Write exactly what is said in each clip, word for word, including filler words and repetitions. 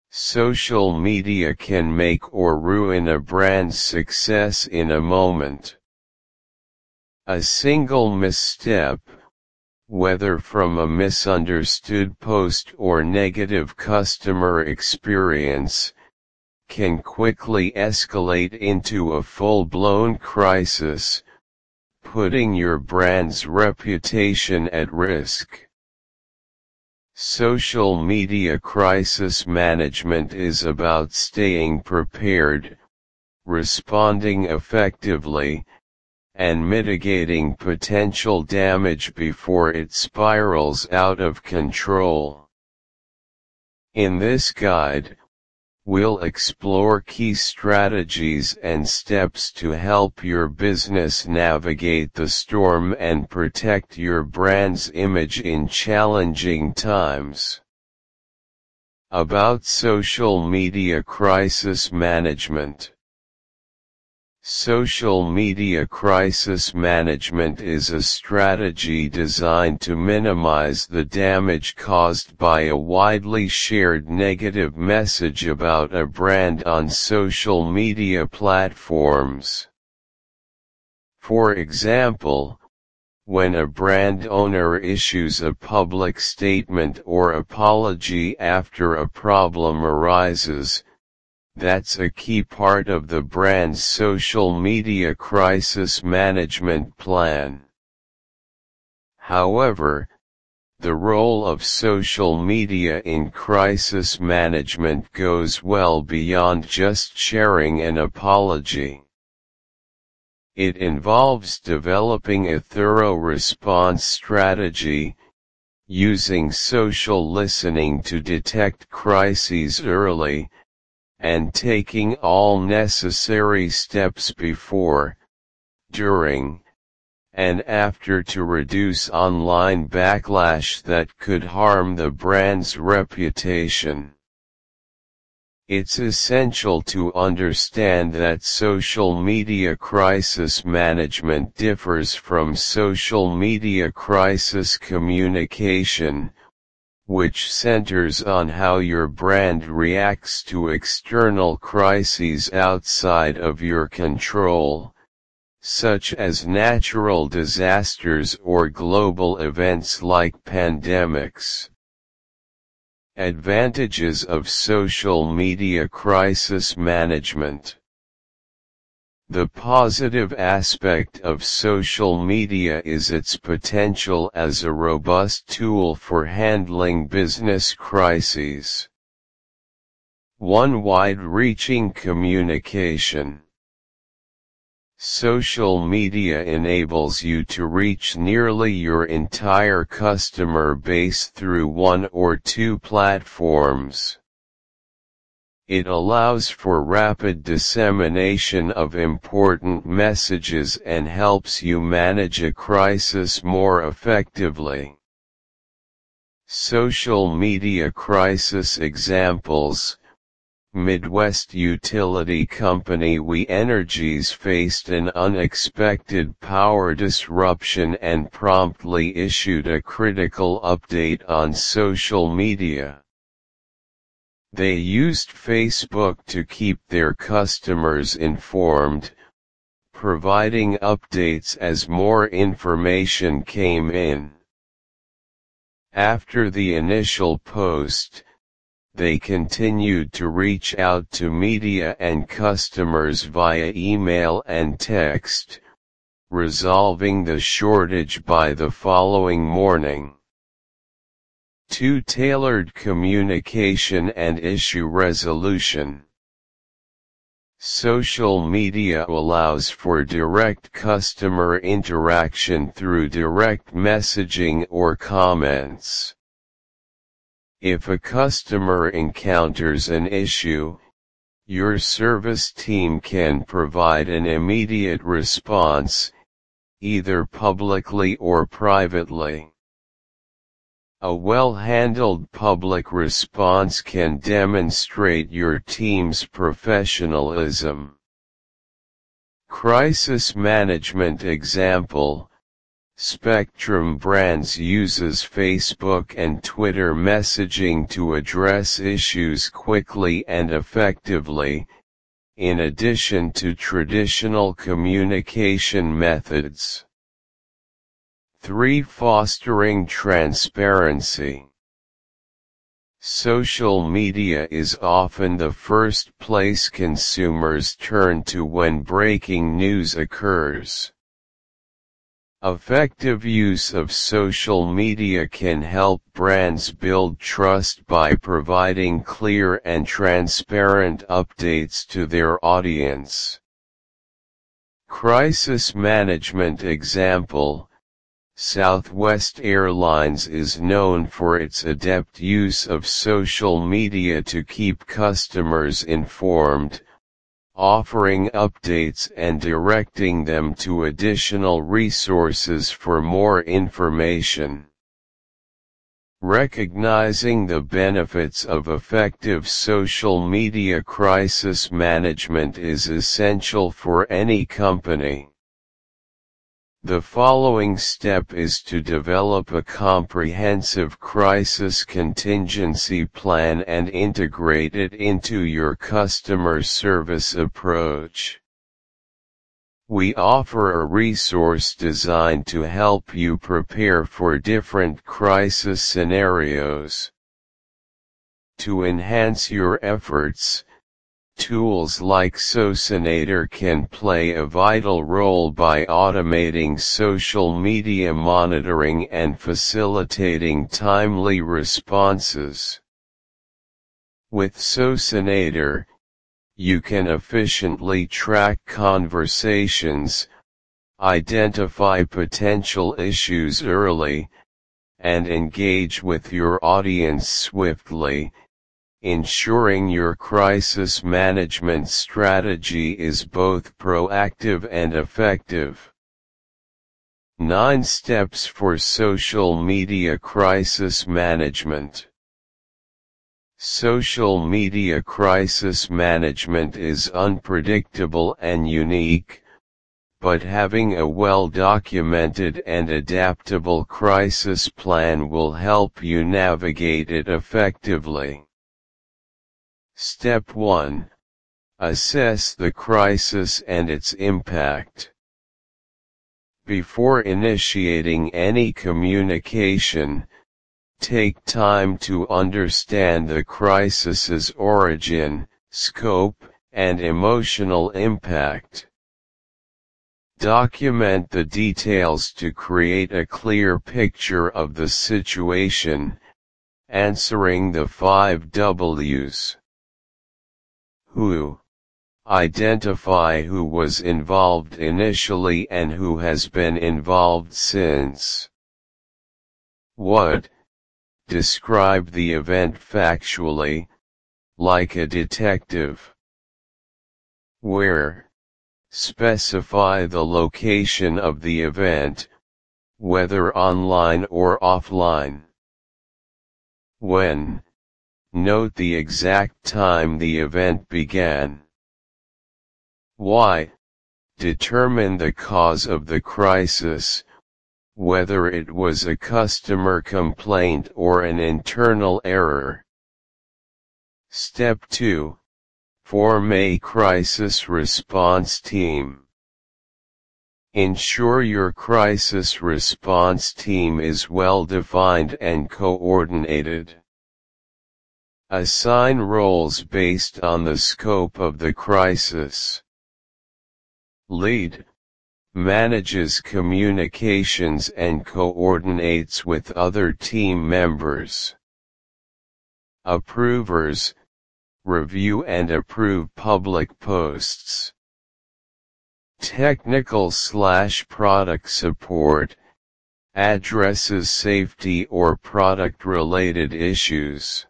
Social media can make or ruin a brand's success in a moment. A single misstep, whether from a misunderstood post or negative customer experience, can quickly escalate into a full-blown crisis, putting your brand's reputation at risk. Social media crisis management is about staying prepared, responding effectively, and mitigating potential damage before it spirals out of control. In this guide, we'll explore key strategies and steps to help your business navigate the storm and protect your brand's image in challenging times. About social media crisis management. Social media crisis management is a strategy designed to minimize the damage caused by a widely shared negative message about a brand on social media platforms. For example, when a brand owner issues a public statement or apology after a problem arises, that's a key part of the brand's social media crisis management plan. However, the role of social media in crisis management goes well beyond just sharing an apology. It involves developing a thorough response strategy, using social listening to detect crises early, and taking all necessary steps before, during, and after to reduce online backlash that could harm the brand's reputation. It's essential to understand that social media crisis management differs from social media crisis communication, which centers on how your brand reacts to external crises outside of your control, such as natural disasters or global events like pandemics. Advantages of social media crisis management. The positive aspect of social media is its potential as a robust tool for handling business crises. one Wide-reaching communication. Social media enables you to reach nearly your entire customer base through one or two platforms. It allows for rapid dissemination of important messages and helps you manage a crisis more effectively. Social media crisis examples. Midwest utility company We Energies faced an unexpected power disruption and promptly issued a critical update on social media. They used Facebook to keep their customers informed, providing updates as more information came in. After the initial post, they continued to reach out to media and customers via email and text, resolving the shortage by the following morning. two Tailored communication and issue resolution. Social media allows for direct customer interaction through direct messaging or comments. If a customer encounters an issue, your service team can provide an immediate response, either publicly or privately. A well-handled public response can demonstrate your team's professionalism. Crisis management example. Spectrum Brands uses Facebook and Twitter messaging to address issues quickly and effectively, in addition to traditional communication methods. three Fostering transparency. Social media is often the first place consumers turn to when breaking news occurs. Effective use of social media can help brands build trust by providing clear and transparent updates to their audience. Crisis management example: Southwest Airlines is known for its adept use of social media to keep customers informed, offering updates and directing them to additional resources for more information. Recognizing the benefits of effective social media crisis management is essential for any company. The following step is to develop a comprehensive crisis contingency plan and integrate it into your customer service approach. We offer a resource designed to help you prepare for different crisis scenarios. To enhance your efforts, tools like Socinator can play a vital role by automating social media monitoring and facilitating timely responses. With Socinator, you can efficiently track conversations, identify potential issues early, and engage with your audience swiftly, ensuring your crisis management strategy is both proactive and effective. nine Steps for Social Media Crisis Management. Social media crisis management is unpredictable and unique, but having a well-documented and adaptable crisis plan will help you navigate it effectively. Step one. Assess the crisis and its impact. Before initiating any communication, take time to understand the crisis's origin, scope, and emotional impact. Document the details to create a clear picture of the situation, answering the five W's. Who? Identify who was involved initially and who has been involved since. What? Describe the event factually, like a detective. Where? Specify the location of the event, whether online or offline. When? Note the exact time the event began. Why? Determine the cause of the crisis, whether it was a customer complaint or an internal error. Step two. Form a crisis response team. Ensure your crisis response team is well defined and coordinated. Assign roles based on the scope of the crisis. Lead manages communications and coordinates with other team members. Approvers review and approve public posts. Technical slash product support addresses safety or product-related issues.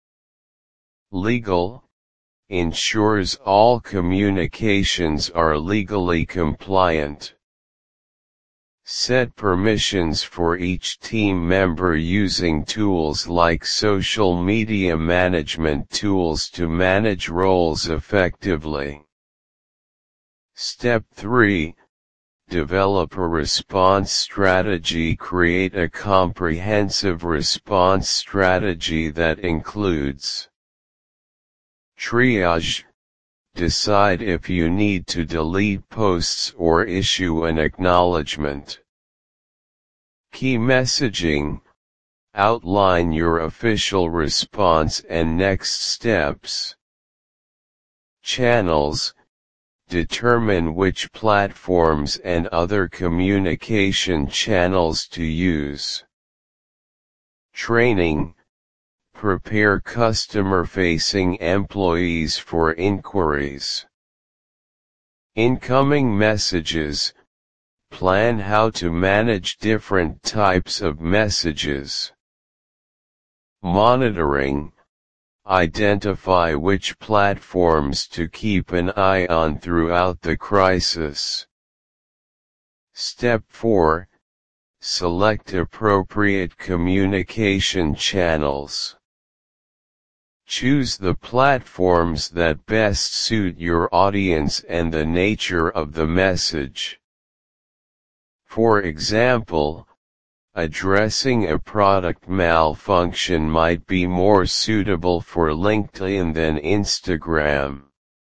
Legal ensures all communications are legally compliant. Set permissions for each team member using tools like social media management tools to manage roles effectively. Step three. Develop a response strategy. Create a comprehensive response strategy that includes triage. Decide if you need to delete posts or issue an acknowledgement. Key messaging. Outline your official response and next steps. Channels. Determine which platforms and other communication channels to use. Training. Prepare customer-facing employees for inquiries. Incoming messages. Plan how to manage different types of messages. Monitoring. Identify which platforms to keep an eye on throughout the crisis. Step four. Select appropriate communication channels. Choose the platforms that best suit your audience and the nature of the message. For example, addressing a product malfunction might be more suitable for LinkedIn than Instagram.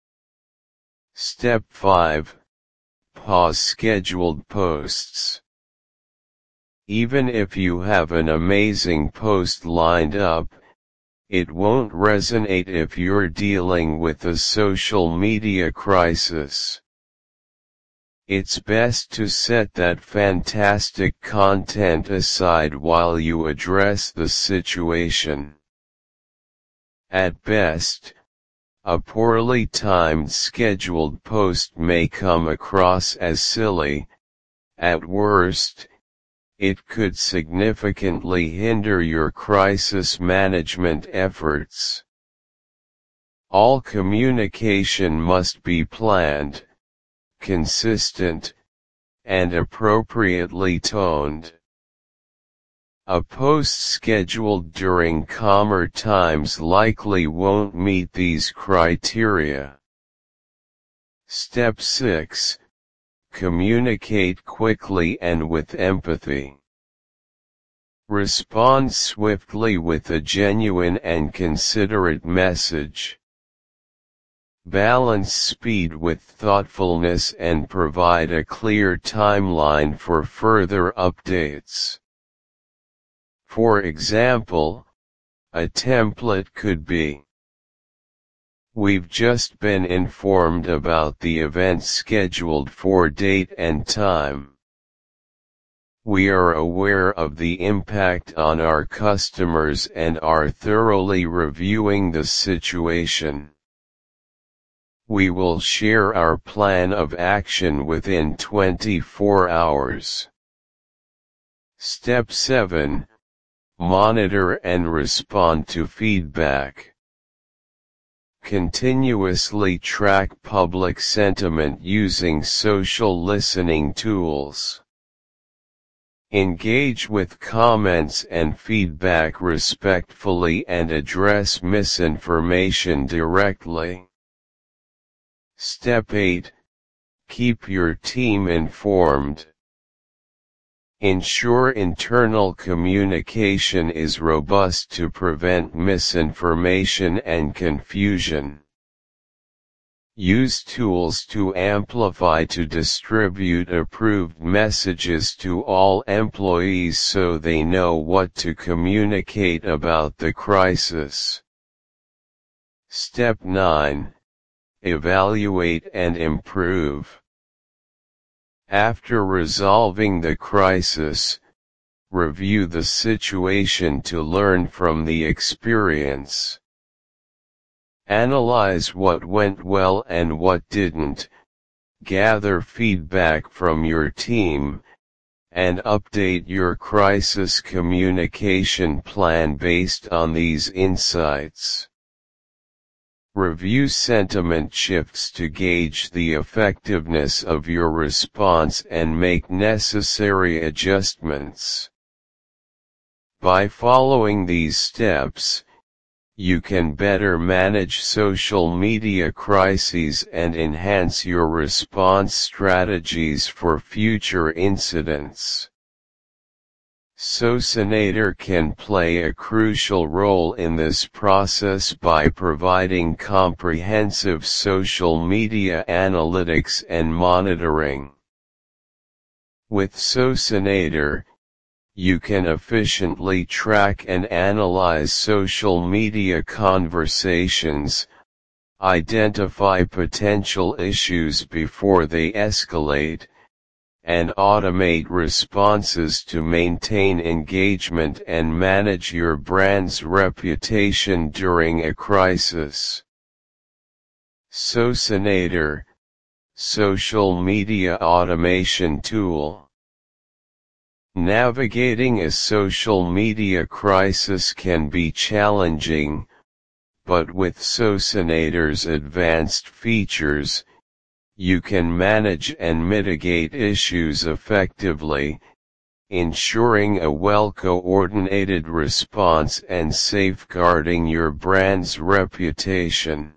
Step five. Pause scheduled posts. Even if you have an amazing post lined up, it won't resonate if you're dealing with a social media crisis. It's best to set that fantastic content aside while you address the situation. At best, a poorly timed scheduled post may come across as silly. At worst, it could significantly hinder your crisis management efforts. All communication must be planned, consistent, and appropriately toned. A post scheduled during calmer times likely won't meet these criteria. Step six. Communicate quickly and with empathy. Respond swiftly with a genuine and considerate message. Balance speed with thoughtfulness and provide a clear timeline for further updates. For example, a template could be: "We've just been informed about the event scheduled for date and time. We are aware of the impact on our customers and are thoroughly reviewing the situation. We will share our plan of action within twenty-four hours." Step seven. Monitor and respond to feedback. Continuously track public sentiment using social listening tools. Engage with comments and feedback respectfully and address misinformation directly. Step eight. Keep your team informed. Ensure internal communication is robust to prevent misinformation and confusion. Use tools to amplify to distribute approved messages to all employees so they know what to communicate about the crisis. Step nine. Evaluate and improve. After resolving the crisis, review the situation to learn from the experience. Analyze what went well and what didn't, gather feedback from your team, and update your crisis communication plan based on these insights. Review sentiment shifts to gauge the effectiveness of your response and make necessary adjustments. By following these steps, you can better manage social media crises and enhance your response strategies for future incidents. Socinator can play a crucial role in this process by providing comprehensive social media analytics and monitoring. With Socinator, you can efficiently track and analyze social media conversations, identify potential issues before they escalate, and automate responses to maintain engagement and manage your brand's reputation during a crisis. Socinator, social media automation tool. Navigating a social media crisis can be challenging, but with Socinator's advanced features, you can manage and mitigate issues effectively, ensuring a well-coordinated response and safeguarding your brand's reputation.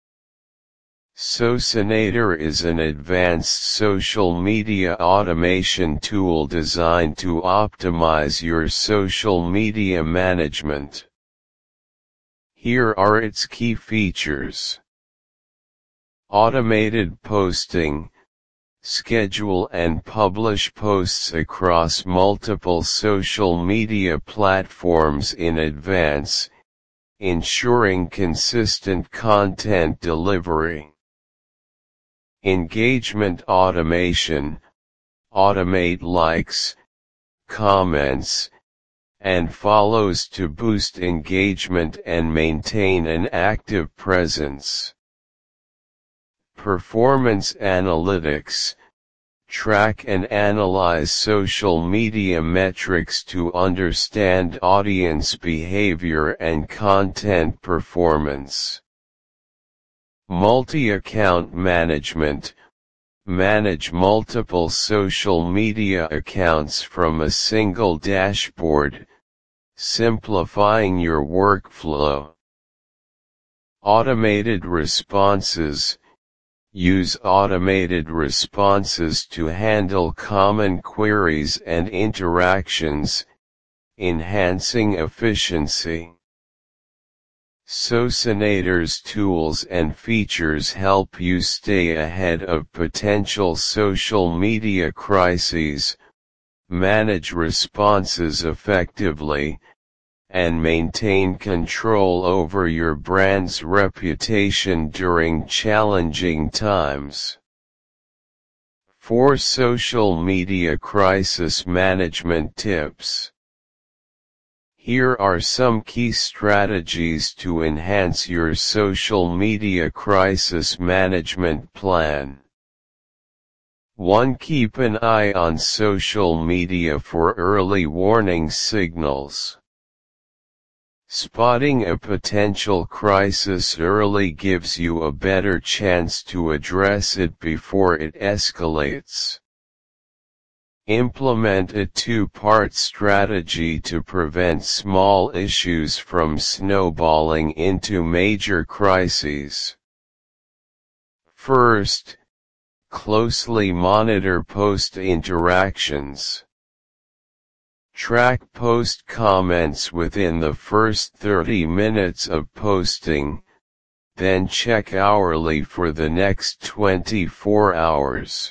Socinator is an advanced social media automation tool designed to optimize your social media management. Here are its key features. Automated posting. Schedule and publish posts across multiple social media platforms in advance, ensuring consistent content delivery. Engagement automation. Automate likes, comments, and follows to boost engagement and maintain an active presence. Performance analytics. Track and analyze social media metrics to understand audience behavior and content performance. Multi-account management. Manage multiple social media accounts from a single dashboard, simplifying your workflow. Automated responses. Use automated responses to handle common queries and interactions, enhancing efficiency. Socinator's tools and features help you stay ahead of potential social media crises, manage responses effectively, and maintain control over your brand's reputation during challenging times. four Social Media Crisis Management Tips. Here are some key strategies to enhance your social media crisis management plan. one Keep an eye on social media for early warning signals. Spotting a potential crisis early gives you a better chance to address it before it escalates. Implement a two-part strategy to prevent small issues from snowballing into major crises. First, closely monitor post interactions. Track post comments within the first thirty minutes of posting, then check hourly for the next twenty-four hours.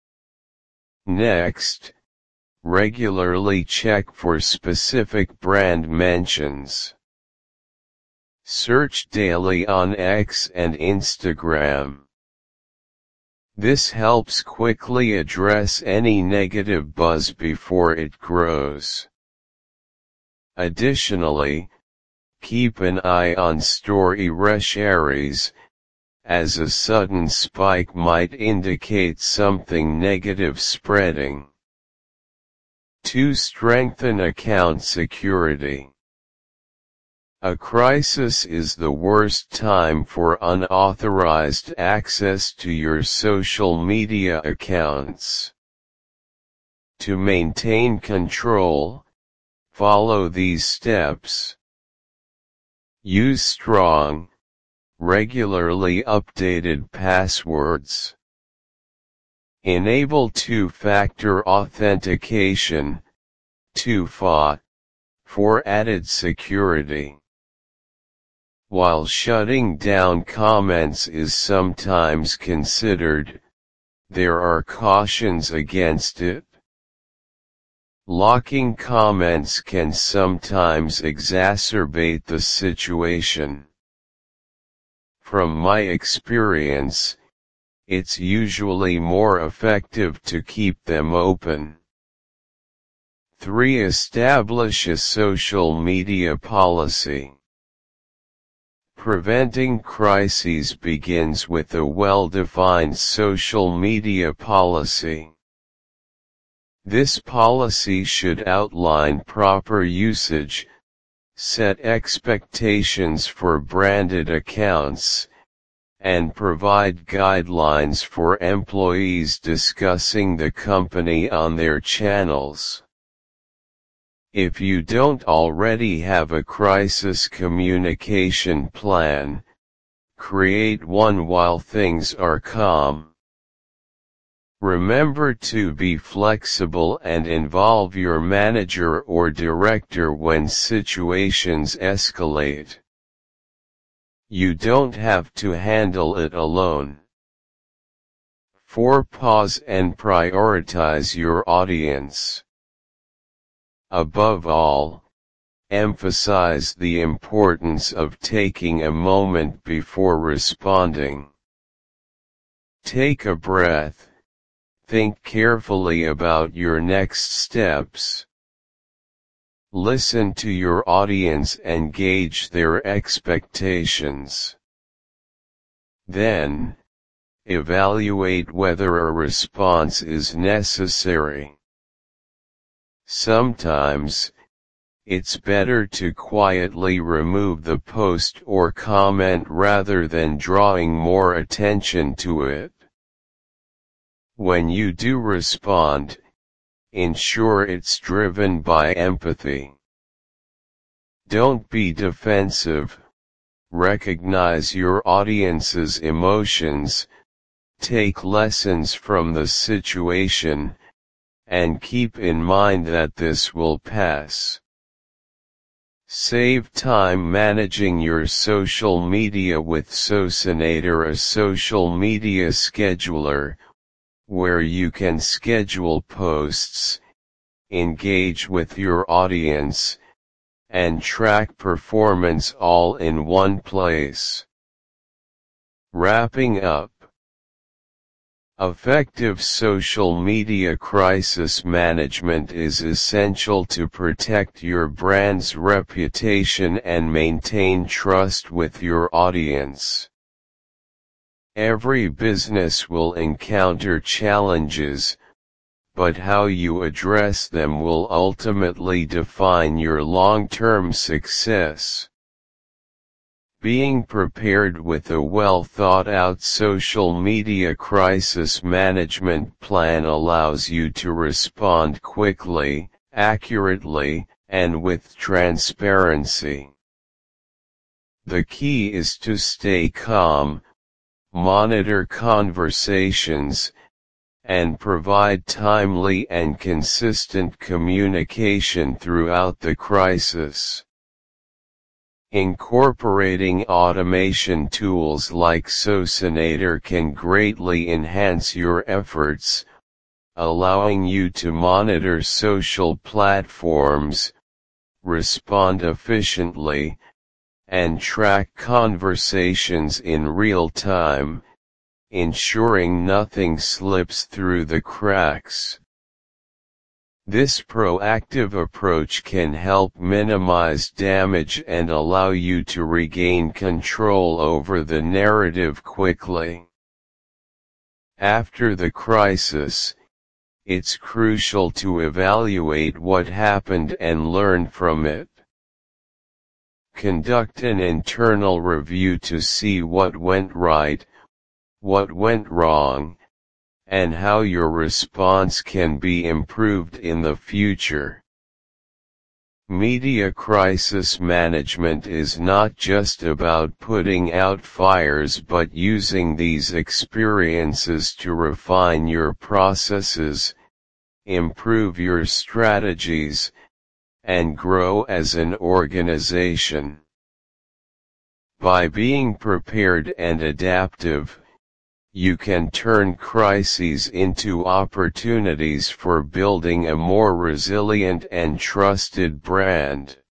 Next, regularly check for specific brand mentions. Search daily on X and Instagram. This helps quickly address any negative buzz before it grows. Additionally, keep an eye on story reshares, as a sudden spike might indicate something negative spreading. two Strengthen account security. A crisis is the worst time for unauthorized access to your social media accounts. To maintain control, follow these steps. Use strong, regularly updated passwords. Enable two-factor authentication, two F A, for added security. While shutting down comments is sometimes considered, there are cautions against it. Locking comments can sometimes exacerbate the situation. From my experience, it's usually more effective to keep them open. three Establish a social media policy. Preventing crises begins with a well-defined social media policy. This policy should outline proper usage, set expectations for branded accounts, and provide guidelines for employees discussing the company on their channels. If you don't already have a crisis communication plan, create one while things are calm. Remember to be flexible and involve your manager or director when situations escalate. You don't have to handle it alone. four Pause and prioritize your audience. Above all, emphasize the importance of taking a moment before responding. Take a breath, think carefully about your next steps. Listen to your audience and gauge their expectations. Then, evaluate whether a response is necessary. Sometimes, it's better to quietly remove the post or comment rather than drawing more attention to it. When you do respond, ensure it's driven by empathy. Don't be defensive, recognize your audience's emotions, take lessons from the situation, and keep in mind that this will pass. Save time managing your social media with Socinator, a social media scheduler, where you can schedule posts, engage with your audience, and track performance all in one place. Wrapping up. Effective social media crisis management is essential to protect your brand's reputation and maintain trust with your audience. Every business will encounter challenges, but how you address them will ultimately define your long-term success. Being prepared with a well-thought-out social media crisis management plan allows you to respond quickly, accurately, and with transparency. The key is to stay calm, monitor conversations, and provide timely and consistent communication throughout the crisis. Incorporating automation tools like Socinator can greatly enhance your efforts, allowing you to monitor social platforms, respond efficiently, and track conversations in real time, ensuring nothing slips through the cracks. This proactive approach can help minimize damage and allow you to regain control over the narrative quickly. After the crisis, it's crucial to evaluate what happened and learn from it. Conduct an internal review to see what went right, what went wrong, and how your response can be improved in the future. Media crisis management is not just about putting out fires but using these experiences to refine your processes, improve your strategies, and grow as an organization. By being prepared and adaptive, you can turn crises into opportunities for building a more resilient and trusted brand.